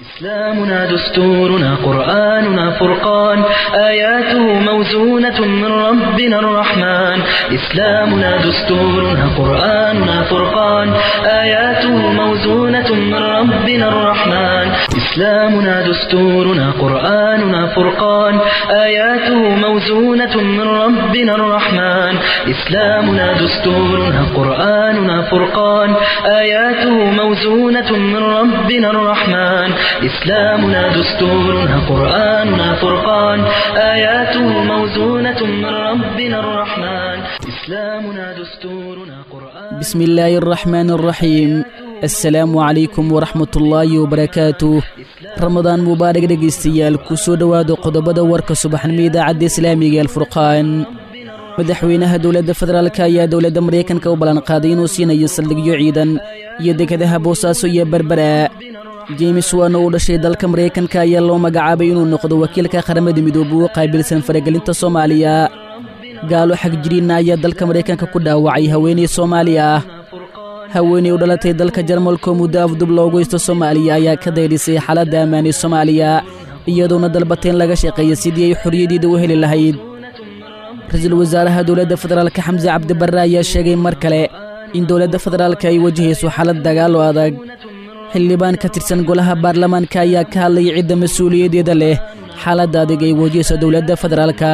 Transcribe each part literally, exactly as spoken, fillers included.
إسلامنا دستورنا قرآننا فرقان آياته موزونة من ربنا الرحمن إسلامنا دستورنا قرآننا فرقان آياته موزونة من ربنا الرحمن إسلامنا دستورنا قرآننا فرقان آياته موزونة من ربنا الرحمن إسلامنا دستورنا قرآننا فرقان آياته موزونة من ربنا الرحمن إسلامنا دستورنا قرآننا فرقان آياته موزونة من ربنا الرحمن إسلامنا دستورنا قرآن بسم الله الرحمن الرحيم السلام عليكم ورحمة الله وبركاته رمضان مبارك dhegeystayaal ku soo dhawaado qodobada warka subaxnimo idaacada islaamiga ee Furqaan madaxweynaha dawladda federaalka ayaa dawladda Mareykanka u balan qaaday inuu siinayo saldhigyo ciidan iyo dekedaha Boosaaso iyo Berbera James Wan oo dhashay dalka Mareykanka ayaa loo magacaabay inuu noqdo wakiilka qaramada midoobay oo qaabilsan faragelinta Soomaaliya gaalo xaq jirina ayaa dalka Mareykanka ku dhaawacay haweeney Soomaaliya haweeney u dhalatay dalka Jarmalka muddo afdub loogu isto Soomaaliya ayaa ka dayrisay xaaladda ammaani Soomaaliya iyadoona dalbateen laga shaqeeyo sidii ay xorriyadda u heli lahayd ra'iisul wasaaraha dawladda federaalka Xamza Cabdi Barre ayaa sheegay mar kale in dawladda federaalka ay wajahayso xaalad dagaal oo adag xildhibaan ka tirsan golaha baarlamaanka ayaa ka hadlay cidda mas'uuliyadeeda leh xaaladda adag ay wajahayso dawladda federaalka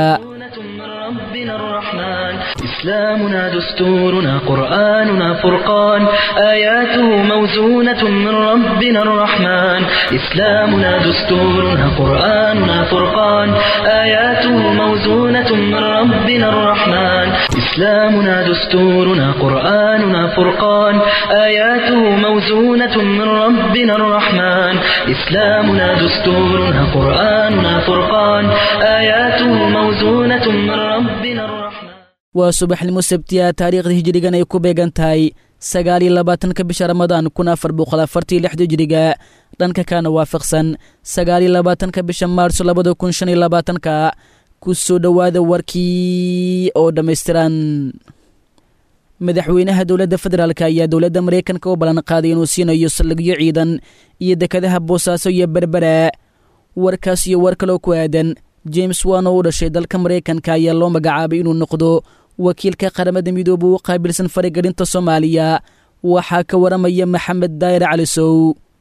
ربنا الرحمن إسلامنا دستورنا قرآننا فرقان آياته موزونة من ربنا الرحمن إسلامنا دستورنا قرآننا فرقان آياته موزونة من ربنا الرحمن إسلامنا دستورنا قرآننا فرقان آياته موزونة من ربنا الرحمن إسلامنا دستورنا قرآننا فرقان آياته موزونة من ربنا الرحمن waa subaxnimo sabtiya taariikhda hijrigan ay ku beegan tahay sagaal iyo labaatanka bisha Ramadaan kun afar boqol afartan iyo lix hijriga dhanka kana waafaqsan sagaal iyo labaatanka bisha Maarso laba kun shan iyo labaatan ku soo dhawaada warkii oo dhameystiran madaxweynaha dawladda federaalka ayaa dawladda Mareykanka u balan qaaday inuu siinayo saldhigyo ciidan iyo dekedaha Boosaaso iyo Berbera warkaas iyo war kale oo ku aadan James Wan oo dhashay dalka Mareykanka ayaa loo magacaabay inuu noqdo wakiilka qaramada midoobay oo qaabilsan faragelinta Soomaaliya waxa ka waramaya Maxamed Daayir Cali Sow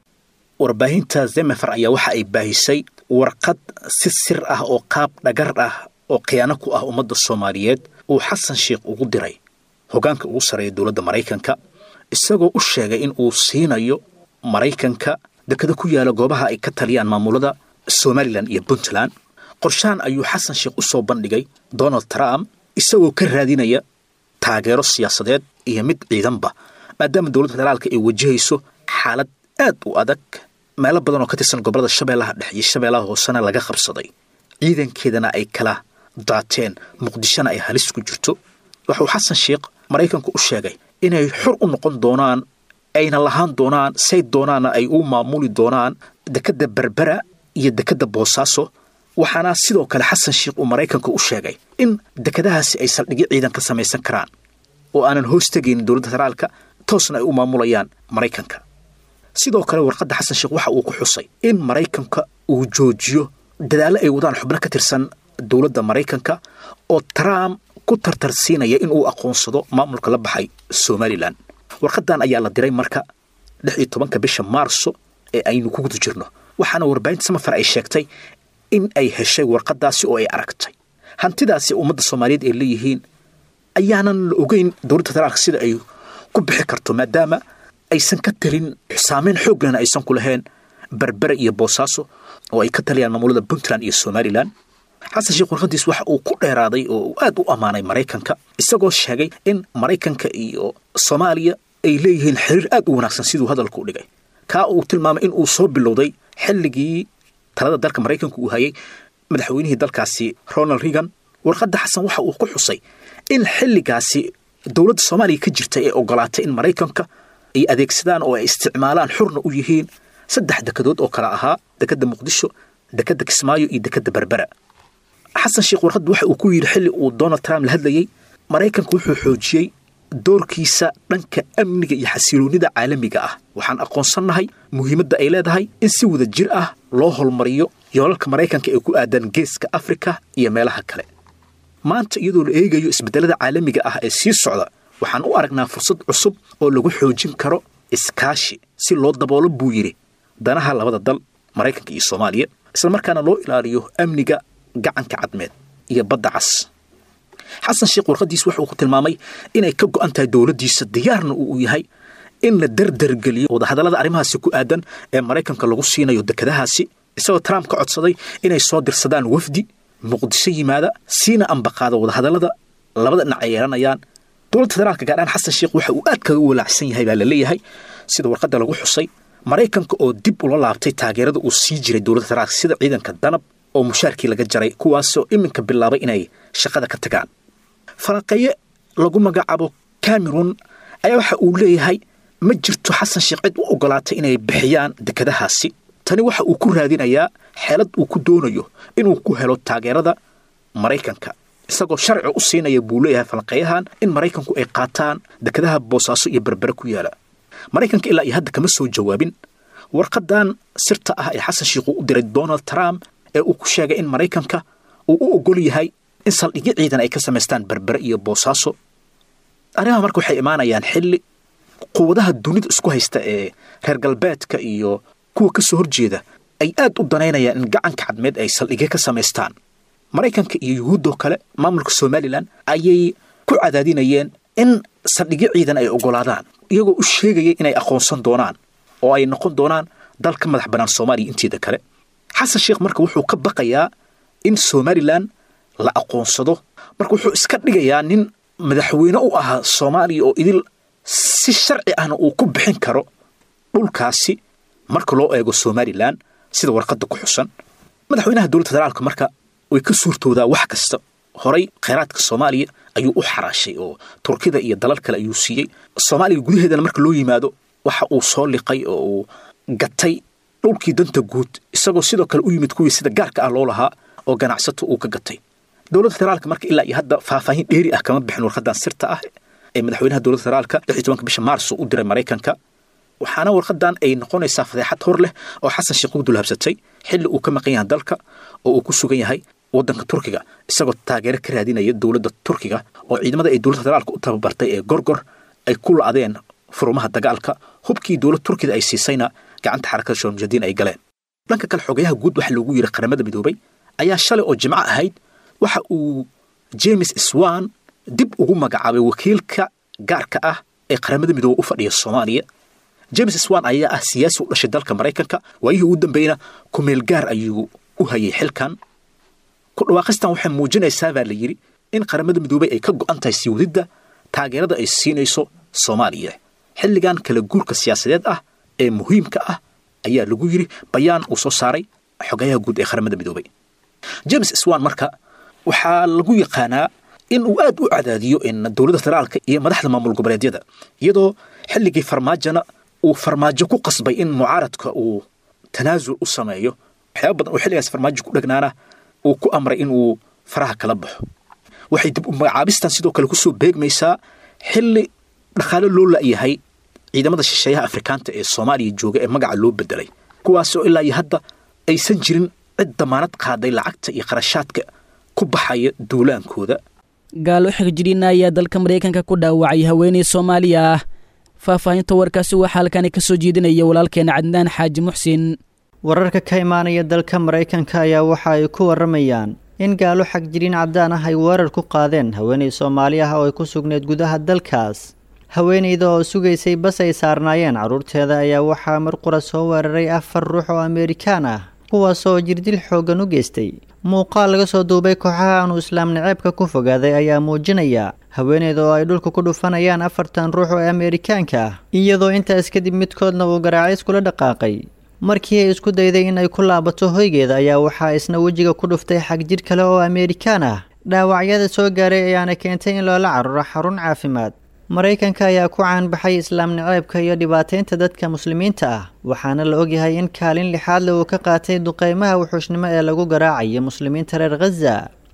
warbaahinta Zemefer ayaa waxa ay baahisay warqad si sir ah oo qaab dhagar ah oo khiyaano ku ah ummadda Soomaaliyeed oo Xasan Sheekh ugu diray hogaanka ugu sareeya dawladda Mareykanka isagoo u sheegay in uu siinayo Mareykanka dekada ku yaala goobaha ay ka taliyaan maamulada Somaliland iyo Puntland qorshaan ayuu Xasan Sheekh u soo bandhigay Donald Trump isagoo ka raadinaya taageero siyaasadeed iyo mid ciidanba maadaama dawladda federaalka ay wajahayso xaalad aad u adag meelo badan oo ka tirsan gobolada Shabeellaha Dhexe iyo Shabeellaha Hoosena laga qabsaday ciidankeedana ay kala daateen Muqdishona ay halis ku jirto wuxuu Xasan Sheekh Mareykanku u sheegay inay xor u noqon doonaan ayna lahaan doonaan say doonaana ay u maamuli doonaan dekada Berbera iyo dekada Boosaaso waxaana sidoo kale Xasan Sheekh uu Mareykanka u sheegay in dekadahaasi ay saldhigyo ciidan ka samaysan karaan oo aanan hoos tagin dawladda federaalka toosna ay u maamulayaan Mareykanka sidoo kale warqadda Xasan Sheekh waxa uu ku xusay in Mareykanka uu joojiyo dadaalo ay wadaan xubno ka tirsan dawladda Mareykanka oo Trump ku tartarsiinaya in uu aqoonsado maamulka la baxay Somaliland warqadan ayaa la diray marka lix iyo tobanka bisha Maarso ee aynu ku guda jirno waxaana warbaahinta Zemefer ay sheegtay in ay heshay warqadaasi oo ay aragtay hantidaasi ummadda Soomaaliyeed ay leeyihiin ayaanan la ogeyn dawladda federaalka sida ay ku bixi karto maadaama aysan ka talin saameyn xoog leh aysan ku lahayn Berbera iyo Boosaaso oo ay ka taliyaan maamulada Puntland iyo Somaliland Xasan Sheekh warqadiis waxa uu ku dheeraaday oo aad u amaanay Mareykanka isagoo sheegay in Mareykanka iyo Soomaaliya ay leeyihiin xiriir aad u wanaagsan sidoo hadalku dhigay ka uu tilmaamay in uu soo bilowday xilligii talada dalka Mareykanku uu hayay madaxweynihii dalkaasi Ronald Reagan warqadda Xasan waxa uu ku xusay in xilligaasi dawladda Soomaaliya ka jirtay ee ogolaatay in Mareykanka ay adeegsadaan oo ay isticmaalaan xurna u yihiin saddex dekadood oo kala ahaa dekada Muqdisho dekada Kismaayo iyo dekada Berbera Xasan Sheekh warqadda waxa uu ku yiri xilli uu Donald Trump la hadlayay Mareykanku wuxuu xoojiyay doorkiisa dhanka amniga iyo xasiloonida caalamiga ah waxaan aqoonsannahay muhiimadda ay leedahay in si wada jir ah loo hormariyo yoolalka maraykanka ee ku aadan geeska afrika iyo meelaha kale maanta iyadoo la eegayo isbeddelada caalamiga ah ee sii socda waxaan u aragnaa fursad cusub oo lagu xoojin karo iskaashi si loo daboolo buu yidhi danaha labada dal maraykanka iyo soomaaliya isla markaana loo ilaaliyo amniga gacanka cadmeed iyo badda cas xasan sheekh warqadiis waxa uu ku tilmaamay inay ka go'an tahay dowladdiisa diyaarna uu yahay in la dardargeliyo wadahadallada arrimahaasi ku aadan ee maraykanka lagu siinayo dekedahaasi isagoo trump ka codsaday inay soo dirsadaan wafdi muqdisho yimaada siina ambaqaada wadahadallada labada dhinac ay yeelanayaan dowladda federaalka gaar ahaan xasan sheekh waxa uu aad kaga walaacsan yahay baa la leeyahay sida warqadda lagu xusay maraykanka oo dib ula laabtay taageerada uu sii jiray dowladda federaalka sida ciidanka danab oo mushaarkii laga jaray kuwaasoo iminka bilaabay inay shaqada ka tagaan falanqeeye lagu magacaabo cameron ayaa waxa uu leeyahay ma jirto xasan sheekh cid u ogolaatay inay bixiyaan dekedahaasi tani waxa uu ku raadinayaa xeelad uu ku doonayo inuu ku helo taageerada maraykanka isagoo sharci u siinaya buu leeyahay falanqeeyahan in maraykanku ay qaataan dekedaha boosaaso iyo berbere ku yaala maraykanka ilaa iyo hadda kama soo jawaabin warqadan sirta ah ee xasan sheekh uu u diray donald trump ee uu ku sheegay in maraykanka uu u ogol yahay in saldhigyo ciidan ay ka samaystaan berbere iyo boosaaso arrimaha marka waxay imaanayaan xilli quwadaha dunida isku haysta ee reer galbeedka iyo kuwa ka soo horjeeda ay aad u danaynayaan in gacanka cadmeed ay saldhigyo ka samaystaan maraykanka iyo yuhuuddoo kale maamulka somalilan ayay ku cadaadinayeen in saldhigyo ciidan ay ogolaadaan iyagoo u sheegaya inay aqoonsan doonaan oo ay noqon doonaan dal ka madax bannaan soomaaliya inteeda kale xasan sheekh marka wuxuu ka baqayaa in somalilan la aqoonsado marka wuxuu iska dhigayaa nin madaxweyne u ahaa soomaaliya oo idil si sharci ahna uu ku bixin karo dhulkaasi marka loo eego somalilan sida warqadda ku xusan madaxweynaha dowladda federaalka marka way ka suurtoodaa wax kasta horay khayraadka soomaaliya ayuu u xaraashay oo turkida iyo dalal kale ayuu siiyey soomaaliya gudaheedana marka loo yimaado waxa uu soo liqay oo uu gatay dhulkii danta guud isagoo sidoo kale u yimid kuwii sida gaarka ah loo lahaa oo ganacsato uu ka gatay dowladda federaalka marka ilaa iyo hadda faahfaahin dheeri ah kama bixin warqadan sirta ah ee madaxweynaha dowladda federaalka lix iyo tobanka bisha maarso u diray maraykanka waxaana warqadan ay noqonaysaa fadeexad hor leh oo xasan sheekh u dulhabsatay xilli uu ka maqan yahay dalka oo uu ku sugan yahay waddanka turkiga isagoo taageero ka raadinaya dowladda turkiga oo ciidamada ay dowladda federaalka u tababartay ee gorgor ay ku la'deen furumaha dagaalka hubkii dowladda turkida ay siisayna gacanta xarakada shabaab mujaahidiin ay galeen dhanka kale xogayaha guud waxa loogu yiri qaramada midoobay ayaa shalay oo jimco ahayd waxa uu James Swan dib ugu magacaabay wakiilka gaarka ah ee qaramada midoobay u fadhiya Soomaaliya James Swan ayaa ah siyaasi u dhashay dalka Mareykanka waayihii ugu dambeeyna ku meel gaar ayuu u hayay xilkan ku dhawaaqistan waxay muujinaysaa baa la yiri in qaramada midoobay ay ka go'an tahay sii wadida taageerada ay siinayso Soomaaliya xilligan kala guurka siyaasadeed ah ee muhiimka ah ayaa lagu yiri bayaan uu soo saaray xogayaha guud ee qaramada midoobay James Swan marka waxaa lagu yaqaanaa in uu aad u cadaadiyo in dowladda federaalka iyo madaxda maamul goboleedyada iyadoo xilligii farmaajana uu farmaajo ku qasbay in mucaaradka uu tanaasul u sameeyo waxyaabo badan oo xilligaas farmaajo ku dhagnaana uu ku amray in uu faraha kala baxo waxay dib u magacaabistan sidoo kale ku soo beegmaysaa xilli dhaqaale loo la'yahay ciidamada shisheeyaha Afrikaanta ee Soomaaliya jooga ee magaca loo bedelay kuwaas oo ilaa iyo hadda aysan jirin cid damaanad qaaday lacagta iyo qarashaadka ku baxaya duulaankooda gaalo xigjirin ayaa dalka Mareykanka ku dhaawacay haweeney Soomaaliya ah faahfaahinta warkaasi waxa halkan ka soo jeedinaya walaalkeena Cadnaan Xaaji Muxsin wararka ka imaanaya dalka Mareykanka ayaa waxa ay ku waramayaan in gaalo xigjirin cadaan ah ay weerar ku qaadeen haweeney Soomaaliya ah oo ay ku sugneed gudaha dalkaas haweeneyda oo sugaysay bas ay saarnaayeen caruurteeda ayaa waxaa mar qura soo weeraray afar ruux oo Amerikaan ah kuwaas oo jirdil xoogan u geystay muuqaal laga soo duubay kooxaha aanu islaam naceebka ku fogaaday ayaa muujinaya haweeneyda oo ay dhulka ku dhufanayaan afartan ruux oo Amerikaanka ah iyadoo intaas kadib midkoodna uu garaacis kula dhaqaaqay markii ay isku dayday in ay ku laabato hoygeeda ayaa waxaa isna wejiga ku dhuftay xag jir kale oo Amerikaan ah dhaawacyada soo gaaray ayaana keentay in loola cararo xarun caafimaad Mareykanka ayaa ku caan baxay islaam naceebka iyo dhibaateynta dadka muslimiinta ah waxaana la ogyahay in kaalin lixaad leh uu ka qaatay duqeymaha wuxuushnimo ee lagu garaacayo muslimiinta reer Gaza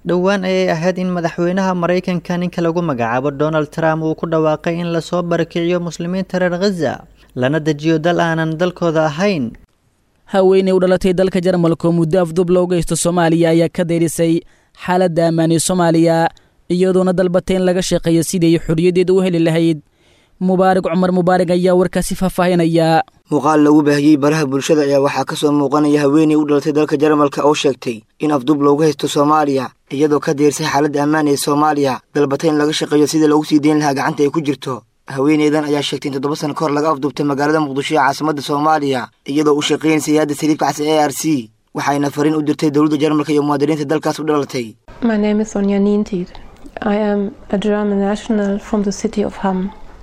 dhowaan ayay ahayd in madaxweynaha maraykanka ninka lagu magacaabo donald trump uu ku dhawaaqay in lasoo barakiciyo muslimiinta reer khaza lana dejiyo dal aanan dalkooda ahayn. haweeney u dhalatay dalka jarmalka oo muddo afduub looga haysto soomaaliya ayaa ka dayrisay xaaladda ammaan ee soomaaliya iyadoona dalbatay in laga shaqeeyo sidii xorriyaddeeda u heli lahayd. mubaarak cumar mubaarak ayaa warkaasi faahfaahinaya. muuqaal lagu baahiyey baraha bulshada ayaa waxaa ka soo muuqanaya haweeney u dhalatay dalka jarmalka oo sheegtay in afduub loogu haysto soomaaliya iyadoo ka dayrsay xaaladda ammaan ee soomaaliya dalbatay in laga shaqeeyo sidii loogu sii deyn lahaa gacanta ay ku jirto. haweeneydan ayaa sheegtay in toddoba sano ka hor laga afduubtay magaalada muqdisho ee caasimadda soomaaliya iyadoo u shaqaynaysay hay'adda saliibka cas ee a r c waxayna fariin u dirtay dowladda jarmalka iyo muwaadiniinta dalkaas u dhalatay. My name is Sonja Niented. I am a German national from the city of Hamm.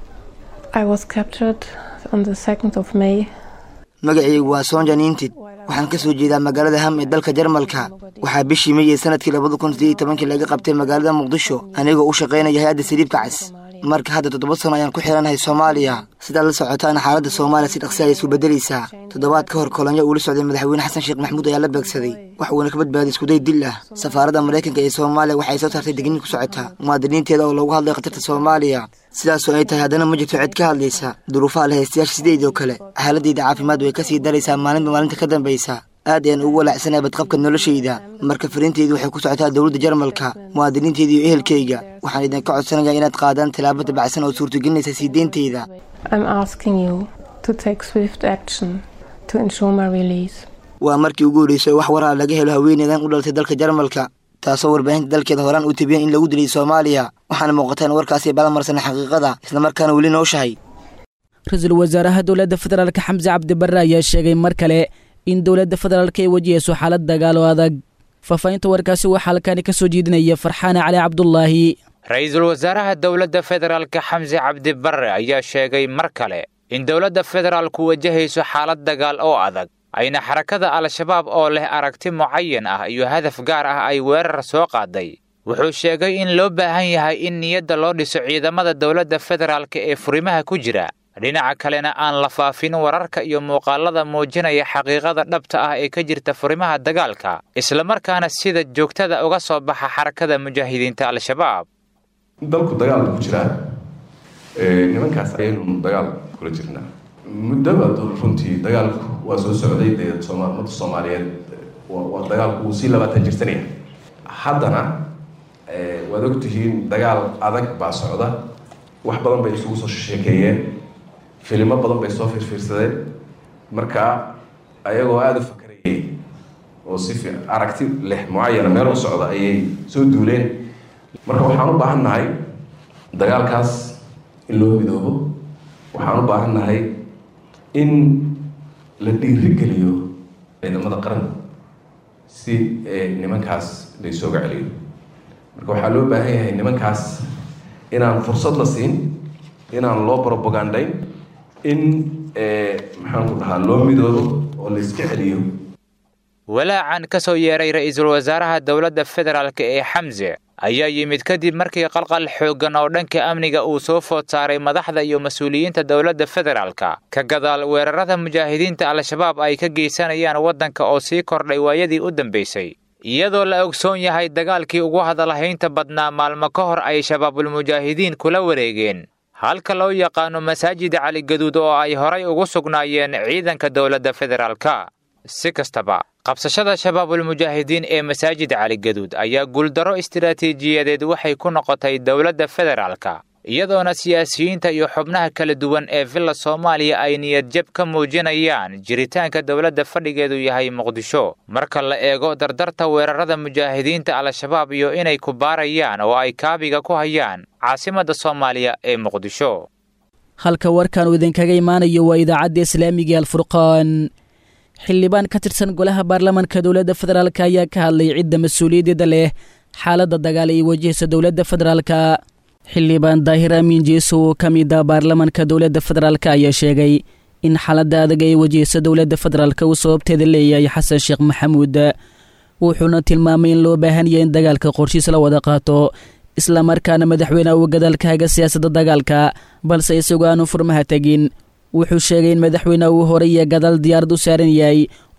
I was captured on the second of May. magacaygu waa Sonja Niented. waxaan ka soo jeedaa magaalada Hamm ee dalka Jarmalka. waxaa bishii May ee sanadkii laba kun iyo siddeed iyo toban laga qabtay magaalada Muqdisho anigoo u shaqaynaya hay'adda saliibka cas. marka hadda toddoba sano ayaan ku xiranahay Soomaaliya. sidaa la socotaana xaaladda Soomaaliya si dhaqso ah isu bedelaysaa. toddobaad ka hor kolonyo uu la socday madaxweyne Xasan Sheekh Maxamuud ayaa la beegsaday wax uuna ka badbaaday isku day dil ah. safaaradda Mareykanka ee Soomaaliya waxay soo saartay digniin ku socota muwaadiniinteeda oo lagu hadlay khatarta Soomaaliya. sidaas oo ay tahay haddana ma jirto cid ka hadlaysa duruufaha la haystayaasha sideedoo kale. xaaladdeeda caafimaad way ka sii daraysaa maalinba maalinta ka dambaysa. aad ayaan ugu walaacsanahay badqabka noloshayda. marka fariinteydu waxay ku socotaa dowladda Jarmalka, muwaadiniinteeda iyo ehelkayga. waxaan idinka codsanayaa inaad qaadaan tallaabo dabacsan oo suurtagelinaysa sii deynteyda. I'm asking you to take swift action to ensure my release. waa markii ugu horeysay wax waraa laga helo haweeneydan u dhalatay dalka Jarmalka taasoo warbaahinta dalkeeda horaan u tibiyeen in lagu dilay Soomaaliya. waxaana muuqata in warkaasi balmarsan xaqiiqada isla markaana weli nooshahay. ra-iisul wasaaraha dowladda federaalka Xamse Cabdi Barre ayaa sheegay mar kale in dowladda federaalka ay wajahayso xaalad dagaal oo adag. faahfaahinta warkaasi waxaa halkaani ka soo jeedinaya Farxaan Cali Cabdullaahi. ra-iisul wasaaraha dowladda federaalka Xamse Cabdi Barre ayaa sheegay mar kale in dowladda federaalku wajahayso xaalad dagaal oo adag ayna xarakada al-shabaab oo leh aragti mucayan ah iyo hadaf gaar ah ay weerar soo qaaday. wuxuu sheegay in loo baahan yahay in niyadda loo dhiso ciidamada dowladda federaalka ee furimaha ku jira, dhinaca kalena aan la faafin wararka iyo muuqaalada muujinaya xaqiiqada dhabta ah ee ka jirta furimaha dagaalka, isla markaana sida joogtada uga soo baxa xarakada mujaahidiinta al-shabaab. dalku dagaal ku jira ee nimankaas ayaynu dagaal kula jirnaa muddaba runtii dagaalku waa soo socday ee Soomaaliya Soomaaliyeed waa dagaalku uu si labaatan jirsanaya. haddana ee waad ogtihiin dagaal adag baa socda. wax badan bay isugu soo sheekeeyeen, filimo badan bay soo fiirfiirsadeen. marka ayagoo aad u fakarayay oo si aragti leh muayana meel u socda ayay soo duuleen. marka waxaan u baahannahay dagaalkaas in loo midoobo. waxaan u baahannahay in la dhiirigeliyo ciidamada qaran si nimankaas la isooga celiyo. marka waxaa loo baahan yahay nimankaas inaan fursad la siin, inaan loo propagandayn, in maxaan ku dhahaa loo midoobo oo la iska celiyo. walaacan ka soo yeeray ra-iisul wasaaraha dowladda federaalka ee Xamse ayaa yimid kadib markii qalqal xooggan oo dhanka amniga uu soo food saaray madaxda iyo mas'uuliyiinta dowladda federaalka ka gadaal weerarada mujaahidiinta al-shabaab ay ka geysanayaan waddanka oo sii kordhay waayadii u dambeysay. iyadoo la ogsoon yahay dagaalkii ugu hadalhaynta badnaa maalmo ka hor ay shabaabul mujaahidiin kula wareegeen halka loo yaqaano masaajid Cali Gaduud oo ay horay ugu sugnaayeen ciidanka dowladda federaalka. si kastaba qabsashada shabaabul mujaahidiin ee masaajid Cali Gaduud ayaa guuldaro istiraatiijiyadeed waxay ku noqotay dowladda federaalka, iyadoona siyaasiyiinta iyo xubnaha kala duwan ee villa Soomaaliya ay niyad jab ka muujinayaan jiritaanka dowladda fadhigeedu yahay Muqdisho marka la eego dardarta weerarada mujaahidiinta al-shabaab iyo inay ku baarayaan oo ay kaabiga ku hayaan caasimadda Soomaaliya ee Muqdisho. halka warkan uu idinkaga imaanayo waa idaacadda Islaamiga Al-Furqaan. xildhibaan ka tirsan golaha baarlamaanka dowladda federaalka ayaa ka hadlay cidda mas'uuliyadda leh xaaladda dagaal ee wajahaysa dowladda federaalka. xildhibaan Daahir Amiin Jeeso oo ka mid ah baarlamaanka dowladda federaalka ayaa sheegay in xaaladda adag ee wajahaysa dowladda federaalka uu sababteeda leeyahay Xasan Sheekh Maxamuud. wuxuuna tilmaamay in loo baahan yahay in dagaalka qorshiis la wada qaato, isla markaana madaxweynaha uu gadaalka haga siyaasadda dagaalka balse isagoo aanu furmaha tegin. wuxuu sheegay in madaxweynaha uu horay iyo gadaal diyaarad u saaran yahay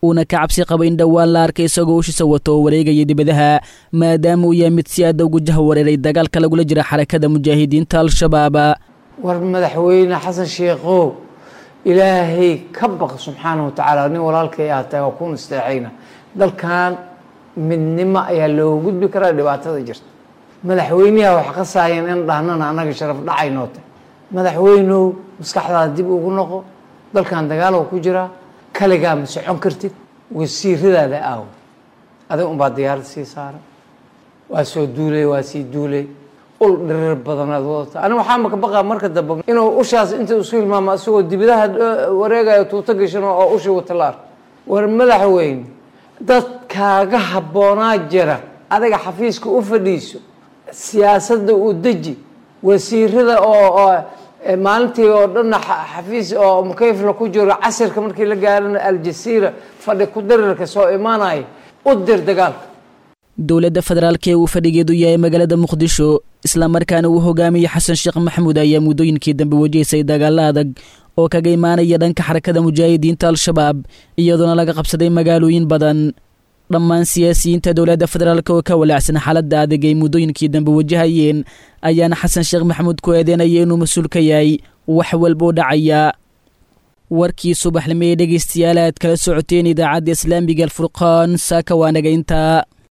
uuna ka cabsi qaba in dhowaan la arkay isagoo ushisa wato oo wareegaya dibadaha maadaama uu yahay mid si aada ugu jaha wareeray dagaalka lagula jira xarakada mujaahidiinta al-shabaab. war madaxweyne xasan sheekhow ilaahay ka baq subxaanahu watacaala nin walaalkay ah tahay oo kuun isteexayna dalkan midnimo ayaa loo gudbi karaa dhibaatada jirta. madaxweynaha wax ka saayeen in dhahnana anaga sharaf dhacaynoo tahay. madaxweynow maskaxdaada dib ugu noqo, dalkan dagaal oo ku jira, kaligaa ma socon kartid, wasiiradaada aaw adiga unbaa diyaarad sii saara, waa soo duulay waa sii duulay, ul dhirir badanaad wadata. ani waxaa maka baqaa marka dambe inuu ushaas inta isku hilmaamo isagoo dibidaha wareegayo tuuto gashan oo ushi wata la arko. war madaxweyne dad kaaga habboonaa jira, adiga xafiiska u fadhiiso, siyaasadda u deji, wasiirada oo maalintii oo dhanna xafiis oo mukayfla ku jiro, casirka markii la gaarana aljasiira fadhi ku darirka soo imaanaya u dir dagaalka. dowladda federaalka ee uu fadhigeedu yahay magaalada muqdisho islamarkaana uu hogaamiyey xasan sheekh maxamuud ayaa muddooyinkii dambe wajahaysay dagaalo adag oo kaga imaanaya dhanka xarakada mujaahidiinta al-shabaab iyadoona laga qabsaday magaalooyin badan. dhammaan siyaasiyiinta dowladda federaalka oo ka walaacsan xaaladda adag ay muddooyinkii dambe wajahayeen ayaana xasan sheekh maxamuud ku eedeynaya inuu mas-uul ka yahay wax walba u dhacaya. warkii subaxnimo ee dhegaystayaal aad kala socoteen idaacadda islaamiga alfurqaan saaka waa naga intaa.